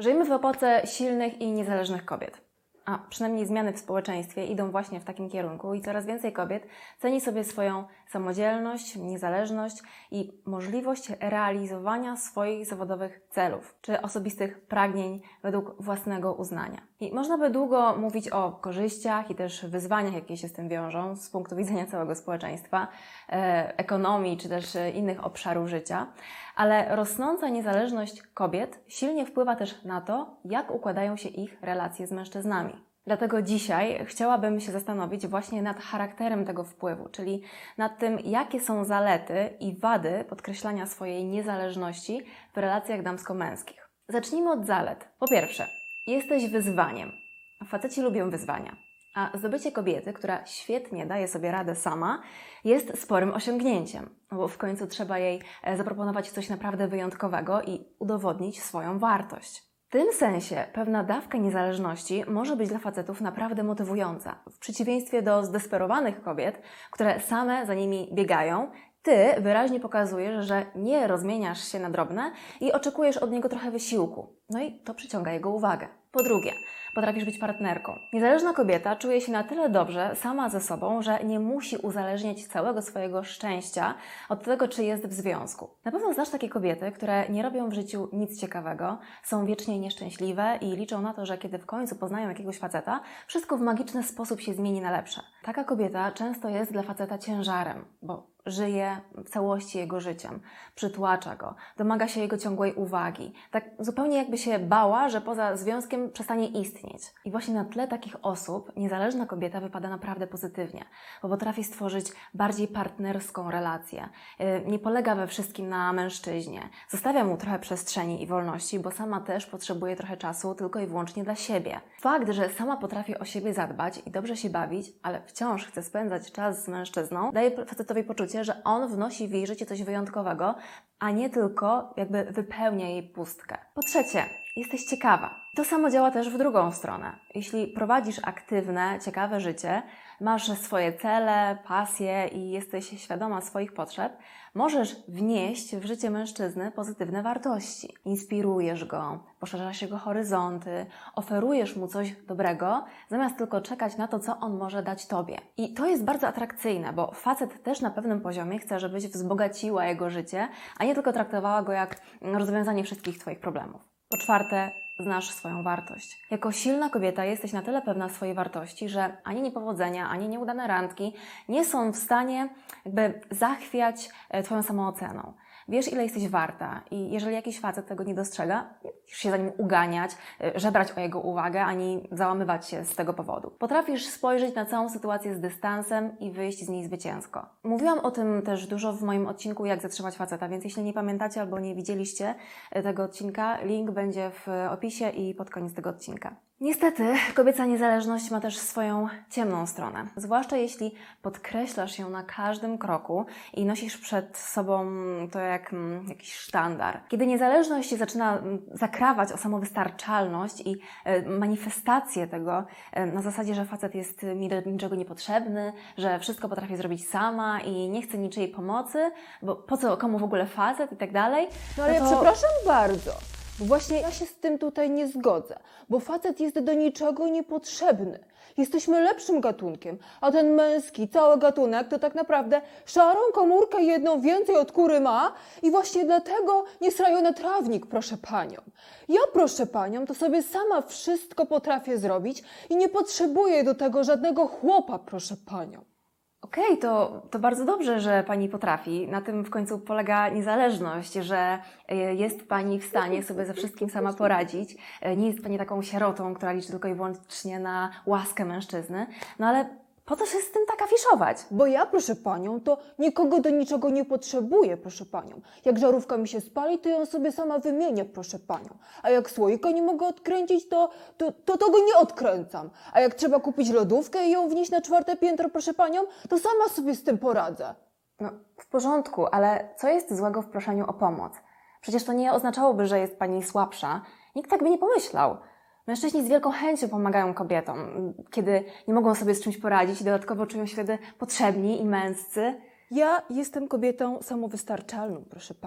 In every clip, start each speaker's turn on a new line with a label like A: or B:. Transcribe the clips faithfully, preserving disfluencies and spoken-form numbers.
A: Żyjemy w epoce silnych i niezależnych kobiet. A przynajmniej zmiany w społeczeństwie idą właśnie w takim kierunku i coraz więcej kobiet ceni sobie swoją samodzielność, niezależność i możliwość realizowania swoich zawodowych celów czy osobistych pragnień według własnego uznania. I można by długo mówić o korzyściach i też wyzwaniach, jakie się z tym wiążą z punktu widzenia całego społeczeństwa, e, ekonomii czy też innych obszarów życia, ale rosnąca niezależność kobiet silnie wpływa też na to, jak układają się ich relacje z mężczyznami. Dlatego dzisiaj chciałabym się zastanowić właśnie nad charakterem tego wpływu, czyli nad tym, jakie są zalety i wady podkreślania swojej niezależności w relacjach damsko-męskich. Zacznijmy od zalet. Po pierwsze, jesteś wyzwaniem. Faceci lubią wyzwania. A zdobycie kobiety, która świetnie daje sobie radę sama, jest sporym osiągnięciem, bo w końcu trzeba jej zaproponować coś naprawdę wyjątkowego i udowodnić swoją wartość. W tym sensie pewna dawka niezależności może być dla facetów naprawdę motywująca. W przeciwieństwie do zdesperowanych kobiet, które same za nimi biegają, Ty wyraźnie pokazujesz, że nie rozmieniasz się na drobne i oczekujesz od niego trochę wysiłku. No i to przyciąga jego uwagę. Po drugie, potrafisz być partnerką. Niezależna kobieta czuje się na tyle dobrze sama ze sobą, że nie musi uzależniać całego swojego szczęścia od tego, czy jest w związku. Na pewno znasz takie kobiety, które nie robią w życiu nic ciekawego, są wiecznie nieszczęśliwe i liczą na to, że kiedy w końcu poznają jakiegoś faceta, wszystko w magiczny sposób się zmieni na lepsze. Taka kobieta często jest dla faceta ciężarem, bo żyje w całości jego życiem, przytłacza go, domaga się jego ciągłej uwagi. Tak zupełnie jakby się bała, że poza związkiem przestanie istnieć. I właśnie na tle takich osób niezależna kobieta wypada naprawdę pozytywnie, bo potrafi stworzyć bardziej partnerską relację. Nie polega we wszystkim na mężczyźnie. Zostawia mu trochę przestrzeni i wolności, bo sama też potrzebuje trochę czasu tylko i wyłącznie dla siebie. Fakt, że sama potrafi o siebie zadbać i dobrze się bawić, ale wciąż chce spędzać czas z mężczyzną, daje facetowi poczucie, że on wnosi w jej życie coś wyjątkowego, a nie tylko jakby wypełnia jej pustkę. Po trzecie, jesteś ciekawa. To samo działa też w drugą stronę. Jeśli prowadzisz aktywne, ciekawe życie, masz swoje cele, pasje i jesteś świadoma swoich potrzeb, możesz wnieść w życie mężczyzny pozytywne wartości. Inspirujesz go, poszerzasz jego horyzonty, oferujesz mu coś dobrego, zamiast tylko czekać na to, co on może dać tobie. I to jest bardzo atrakcyjne, bo facet też na pewnym poziomie chce, żebyś wzbogaciła jego życie, a nie tylko traktowała go jak rozwiązanie wszystkich twoich problemów. Po czwarte, znasz swoją wartość. Jako silna kobieta jesteś na tyle pewna swojej wartości, że ani niepowodzenia, ani nieudane randki nie są w stanie jakby zachwiać twoją samooceną. Wiesz, ile jesteś warta i jeżeli jakiś facet tego nie dostrzega, nie musisz się za nim uganiać, żebrać o jego uwagę, ani załamywać się z tego powodu. Potrafisz spojrzeć na całą sytuację z dystansem i wyjść z niej zwycięsko. Mówiłam o tym też dużo w moim odcinku Jak zatrzymać faceta, więc jeśli nie pamiętacie albo nie widzieliście tego odcinka, link będzie w opisie i pod koniec tego odcinka. Niestety, kobieca niezależność ma też swoją ciemną stronę. Zwłaszcza jeśli podkreślasz ją na każdym kroku i nosisz przed sobą to jak mm, jakiś sztandar. Kiedy niezależność zaczyna zakrawać o samowystarczalność i e, manifestację tego e, na zasadzie, że facet jest mi do niczego niepotrzebny, że wszystko potrafi zrobić sama i nie chce niczyjej pomocy, bo po co komu w ogóle facet i tak dalej.
B: No ale
A: to...
B: ja przepraszam bardzo. Bo właśnie ja się z tym tutaj nie zgodzę, bo facet jest do niczego niepotrzebny. Jesteśmy lepszym gatunkiem, a ten męski, cały gatunek to tak naprawdę szarą komórkę jedną więcej od kury ma i właśnie dlatego nie srają na trawnik, proszę panią. Ja, proszę panią, to sobie sama wszystko potrafię zrobić i nie potrzebuję do tego żadnego chłopa, proszę panią.
A: Okej, okay, to, to bardzo dobrze, że Pani potrafi. Na tym w końcu polega niezależność, że jest Pani w stanie sobie ze wszystkim sama poradzić. Nie jest Pani taką sierotą, która liczy tylko i wyłącznie na łaskę mężczyzny. No ale po co się z tym tak afiszować?
B: Bo ja, proszę panią, to nikogo do niczego nie potrzebuję, proszę panią. Jak żarówka mi się spali, to ją sobie sama wymienię, proszę panią. A jak słoika nie mogę odkręcić, to, to, to, to go nie odkręcam. A jak trzeba kupić lodówkę i ją wnieść na czwarte piętro, proszę panią, to sama sobie z tym poradzę.
A: No, w porządku, ale co jest złego w proszeniu o pomoc? Przecież to nie oznaczałoby, że jest Pani słabsza. Nikt tak by nie pomyślał. Mężczyźni z wielką chęcią pomagają kobietom, kiedy nie mogą sobie z czymś poradzić i dodatkowo czują się wtedy potrzebni i męscy.
B: Ja jestem kobietą samowystarczalną, proszę panią.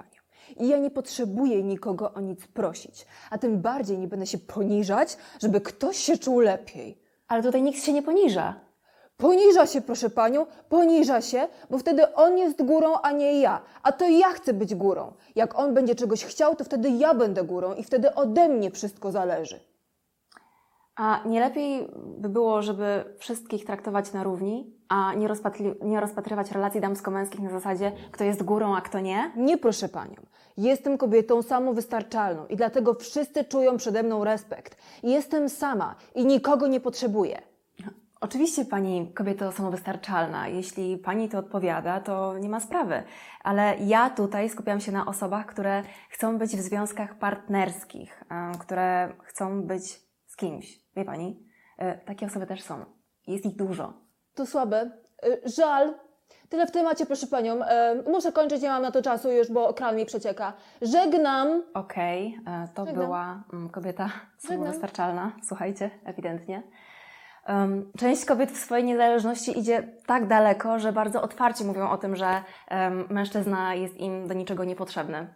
B: I ja nie potrzebuję nikogo o nic prosić, a tym bardziej nie będę się poniżać, żeby ktoś się czuł lepiej.
A: Ale tutaj nikt się nie poniża.
B: Poniża się, proszę panią, poniża się, bo wtedy on jest górą, a nie ja. A to ja chcę być górą. Jak on będzie czegoś chciał, to wtedy ja będę górą i wtedy ode mnie wszystko zależy.
A: A nie lepiej by było, żeby wszystkich traktować na równi, a nie, rozpatri- nie rozpatrywać relacji damsko-męskich na zasadzie, kto jest górą, a kto nie?
B: Nie, proszę panią. Jestem kobietą samowystarczalną i dlatego wszyscy czują przede mną respekt. Jestem sama i nikogo nie potrzebuję.
A: Oczywiście pani kobieto samowystarczalna. Jeśli pani to odpowiada, to nie ma sprawy. Ale ja tutaj skupiam się na osobach, które chcą być w związkach partnerskich, y, które chcą być z kimś. Wie pani? Y, takie osoby też są. Jest ich dużo.
B: To słabe. Y, Żal. Tyle w temacie, proszę panią. Y, Muszę kończyć, nie mam na to czasu już, bo kran mi przecieka. Żegnam.
A: Okej, y, to
B: Żegnam.
A: była mm, kobieta
B: Żegnam.
A: samowystarczalna. Słuchajcie, ewidentnie. Um, część kobiet w swojej niezależności idzie tak daleko, że bardzo otwarcie mówią o tym, że um, mężczyzna jest im do niczego niepotrzebny.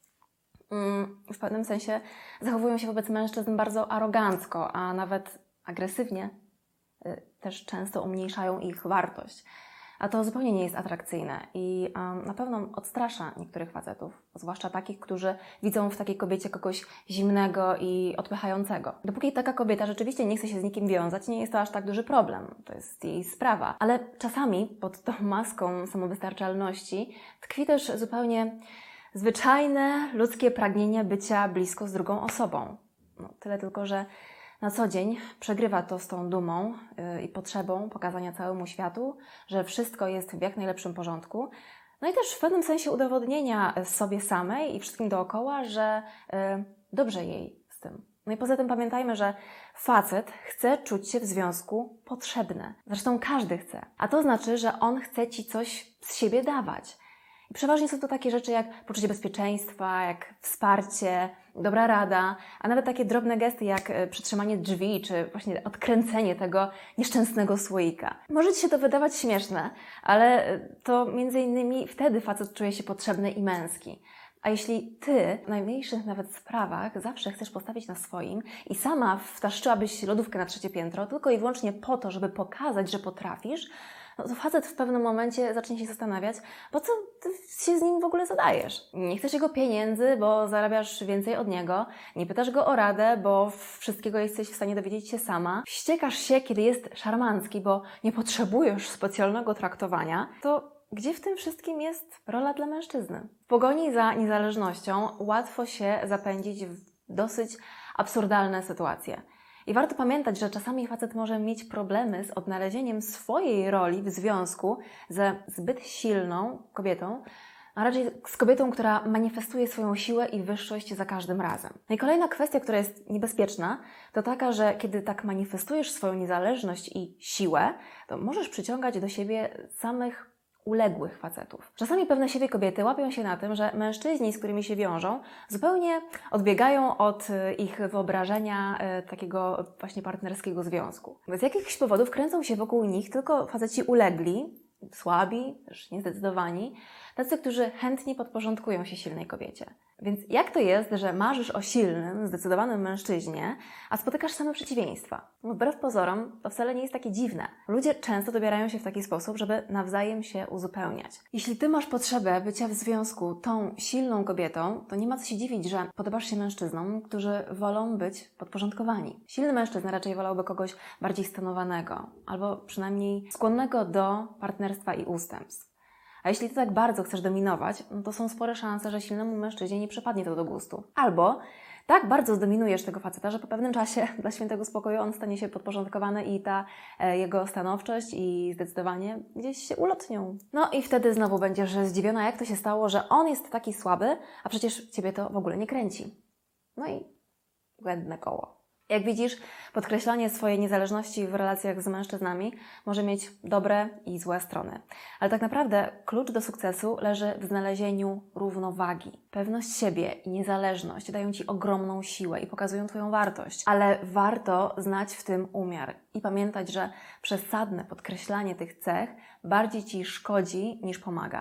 A: Um, w pewnym sensie zachowują się wobec mężczyzn bardzo arogancko, a nawet agresywnie. Y, też często umniejszają ich wartość. A to zupełnie nie jest atrakcyjne i um, na pewno odstrasza niektórych facetów, zwłaszcza takich, którzy widzą w takiej kobiecie kogoś zimnego i odpychającego. Dopóki taka kobieta rzeczywiście nie chce się z nikim wiązać, nie jest to aż tak duży problem. To jest jej sprawa. Ale czasami pod tą maską samowystarczalności tkwi też zupełnie zwyczajne, ludzkie pragnienie bycia blisko z drugą osobą. No, tyle tylko, że na co dzień przegrywa to z tą dumą yy, i potrzebą pokazania całemu światu, że wszystko jest w jak najlepszym porządku. No i też w pewnym sensie udowodnienia sobie samej i wszystkim dookoła, że yy, dobrze jej z tym. No i poza tym pamiętajmy, że facet chce czuć się w związku potrzebny. Zresztą każdy chce. A to znaczy, że on chce Ci coś z siebie dawać. I przeważnie są to takie rzeczy jak poczucie bezpieczeństwa, jak wsparcie, dobra rada, a nawet takie drobne gesty jak przytrzymanie drzwi, czy właśnie odkręcenie tego nieszczęsnego słoika. Może Ci się to wydawać śmieszne, ale to między innymi wtedy facet czuje się potrzebny i męski. A jeśli Ty w najmniejszych nawet sprawach zawsze chcesz postawić na swoim i sama wtaszczyłabyś lodówkę na trzecie piętro tylko i wyłącznie po to, żeby pokazać, że potrafisz, no to facet w pewnym momencie zacznie się zastanawiać, po co ty się z nim w ogóle zadajesz. Nie chcesz jego pieniędzy, bo zarabiasz więcej od niego, nie pytasz go o radę, bo wszystkiego jesteś w stanie dowiedzieć się sama, wściekasz się, kiedy jest szarmancki, bo nie potrzebujesz specjalnego traktowania, to gdzie w tym wszystkim jest rola dla mężczyzny? W pogoni za niezależnością łatwo się zapędzić w dosyć absurdalne sytuacje. I warto pamiętać, że czasami facet może mieć problemy z odnalezieniem swojej roli w związku ze zbyt silną kobietą, a raczej z kobietą, która manifestuje swoją siłę i wyższość za każdym razem. No i kolejna kwestia, która jest niebezpieczna, to taka, że kiedy tak manifestujesz swoją niezależność i siłę, to możesz przyciągać do siebie samych uległych facetów. Czasami pewne siebie kobiety łapią się na tym, że mężczyźni, z którymi się wiążą, zupełnie odbiegają od ich wyobrażenia e, takiego właśnie partnerskiego związku. Z jakichś powodów kręcą się wokół nich tylko faceci ulegli, słabi, też niezdecydowani, tacy, którzy chętnie podporządkują się silnej kobiecie. Więc jak to jest, że marzysz o silnym, zdecydowanym mężczyźnie, a spotykasz same przeciwieństwa? No, wbrew pozorom, to wcale nie jest takie dziwne. Ludzie często dobierają się w taki sposób, żeby nawzajem się uzupełniać. Jeśli Ty masz potrzebę bycia w związku tą silną kobietą, to nie ma co się dziwić, że podobasz się mężczyznom, którzy wolą być podporządkowani. Silny mężczyzna raczej wolałby kogoś bardziej stonowanego, albo przynajmniej skłonnego do partnerstwa i ustępstw. A jeśli Ty tak bardzo chcesz dominować, no to są spore szanse, że silnemu mężczyźnie nie przypadnie to do gustu. Albo tak bardzo zdominujesz tego faceta, że po pewnym czasie dla świętego spokoju on stanie się podporządkowany i ta e, jego stanowczość i zdecydowanie gdzieś się ulotnią. No i wtedy znowu będziesz zdziwiona, jak to się stało, że on jest taki słaby, a przecież Ciebie to w ogóle nie kręci. No i błędne koło. Jak widzisz, podkreślanie swojej niezależności w relacjach z mężczyznami może mieć dobre i złe strony. Ale tak naprawdę klucz do sukcesu leży w znalezieniu równowagi. Pewność siebie i niezależność dają Ci ogromną siłę i pokazują Twoją wartość. Ale warto znać w tym umiar i pamiętać, że przesadne podkreślanie tych cech bardziej Ci szkodzi niż pomaga.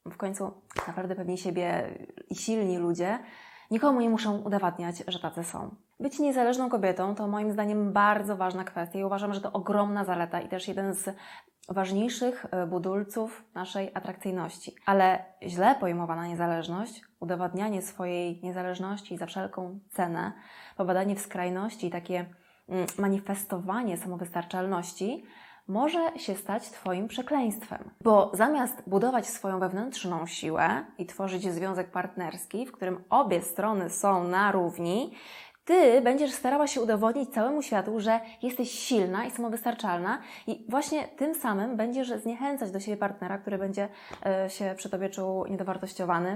A: W końcu naprawdę pewni siebie i silni ludzie nikomu nie muszą udowadniać, że tacy są. Być niezależną kobietą to moim zdaniem bardzo ważna kwestia i uważam, że to ogromna zaleta i też jeden z ważniejszych budulców naszej atrakcyjności. Ale źle pojmowana niezależność, udowadnianie swojej niezależności za wszelką cenę, popadanie w skrajności i takie manifestowanie samowystarczalności może się stać Twoim przekleństwem. Bo zamiast budować swoją wewnętrzną siłę i tworzyć związek partnerski, w którym obie strony są na równi, Ty będziesz starała się udowodnić całemu światu, że jesteś silna i samowystarczalna i właśnie tym samym będziesz zniechęcać do siebie partnera, który będzie e, się przy Tobie czuł niedowartościowany,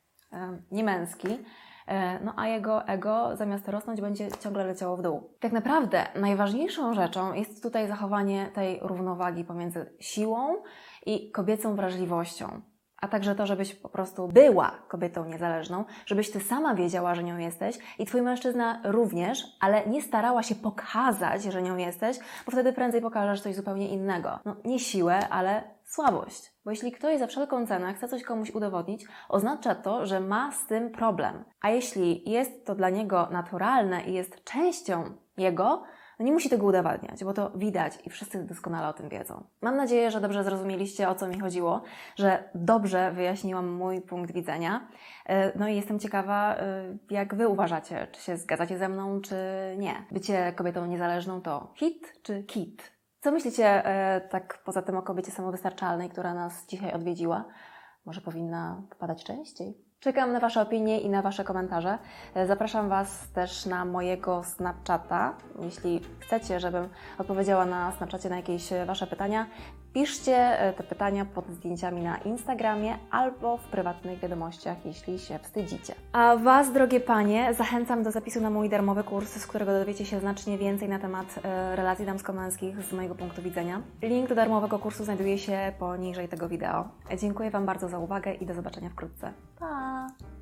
A: e, niemęski. No a jego ego zamiast rosnąć będzie ciągle leciało w dół. Tak naprawdę najważniejszą rzeczą jest tutaj zachowanie tej równowagi pomiędzy siłą i kobiecą wrażliwością. A także to, żebyś po prostu była kobietą niezależną, żebyś Ty sama wiedziała, że nią jesteś i Twój mężczyzna również, ale nie starała się pokazać, że nią jesteś, bo wtedy prędzej pokażesz coś zupełnie innego. No nie siłę, ale słabość. Bo jeśli ktoś za wszelką cenę chce coś komuś udowodnić, oznacza to, że ma z tym problem. A jeśli jest to dla niego naturalne i jest częścią jego, no nie musi tego udowadniać, bo to widać i wszyscy doskonale o tym wiedzą. Mam nadzieję, że dobrze zrozumieliście, o co mi chodziło, że dobrze wyjaśniłam mój punkt widzenia. No i jestem ciekawa, jak Wy uważacie, czy się zgadzacie ze mną, czy nie. Bycie kobietą niezależną to hit czy kit? Co myślicie tak poza tym o kobiecie samowystarczalnej, która nas dzisiaj odwiedziła? Może powinna wpadać częściej? Czekam na Wasze opinie i na Wasze komentarze. Zapraszam Was też na mojego Snapchata. Jeśli chcecie, żebym odpowiedziała na Snapchacie na jakieś Wasze pytania, piszcie te pytania pod zdjęciami na Instagramie albo w prywatnych wiadomościach, jeśli się wstydzicie. A Was, drogie panie, zachęcam do zapisu na mój darmowy kurs, z którego dowiecie się znacznie więcej na temat relacji damsko-męskich z mojego punktu widzenia. Link do darmowego kursu znajduje się poniżej tego wideo. Dziękuję Wam bardzo za uwagę i do zobaczenia wkrótce. Pa!